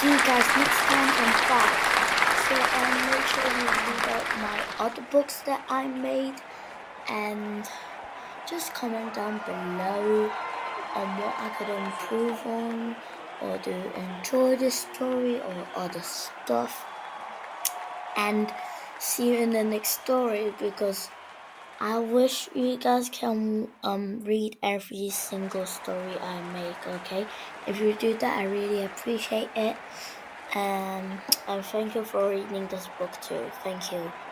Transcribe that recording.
See you guys next time and bye. So make sure you read out my other books that I made and just comment down below on what I could improve on or do enjoy this story or other stuff. And see you in the next story because I wish you guys can read every single story I make, okay? If you do that, I really appreciate it. And thank you for reading this book too. Thank you.